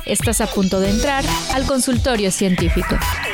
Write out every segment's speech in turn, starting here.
Estás a punto de entrar al consultorio científico.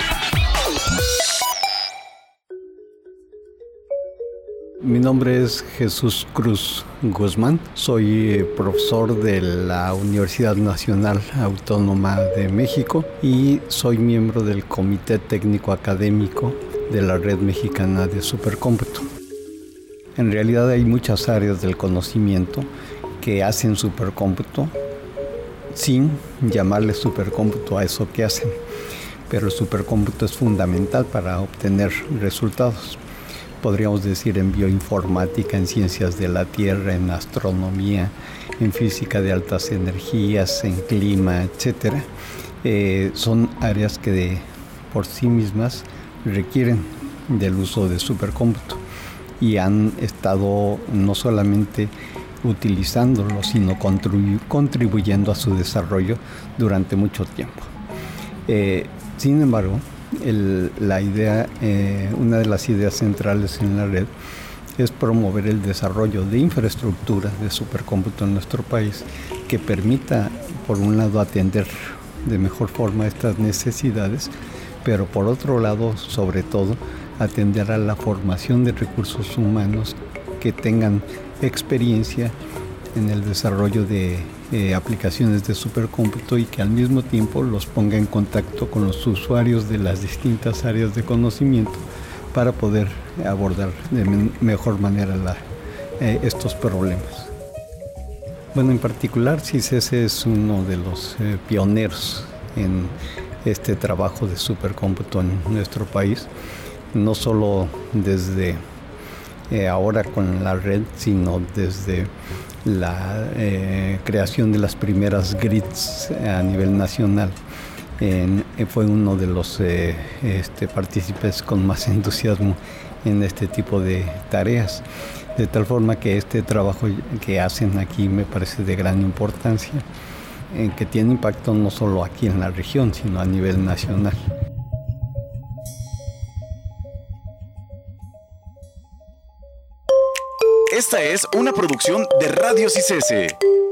Mi nombre es Jesús Cruz Guzmán, soy profesor de la Universidad Nacional Autónoma de México y soy miembro del Comité Técnico Académico de la Red Mexicana de Supercómputo. En realidad hay muchas áreas del conocimiento que hacen supercómputo sin llamarle supercómputo a eso que hacen, pero el supercómputo es fundamental para obtener resultados. Podríamos decir en bioinformática, en ciencias de la Tierra, en astronomía, en física de altas energías, en clima, etc. Son áreas que por sí mismas requieren del uso de supercómputo y han estado no solamente utilizándolo, sino contribuyendo a su desarrollo durante mucho tiempo. Sin embargo, una de las ideas centrales en la red es promover el desarrollo de infraestructura de supercómputo en nuestro país que permita, por un lado, atender de mejor forma estas necesidades, pero por otro lado, sobre todo, atender a la formación de recursos humanos que tengan experiencia en el desarrollo de aplicaciones de supercómputo y que al mismo tiempo los ponga en contacto con los usuarios de las distintas áreas de conocimiento para poder abordar de mejor manera estos problemas. Bueno, en particular, CICESE es uno de los pioneros en este trabajo de supercómputo en nuestro país, no solo desde ahora con la red, sino desde la creación de las primeras grids a nivel nacional. Fue uno de los partícipes con más entusiasmo en este tipo de tareas, de tal forma que este trabajo que hacen aquí me parece de gran importancia, que tiene impacto no solo aquí en la región, sino a nivel nacional. Esta es una producción de Radio CICESE.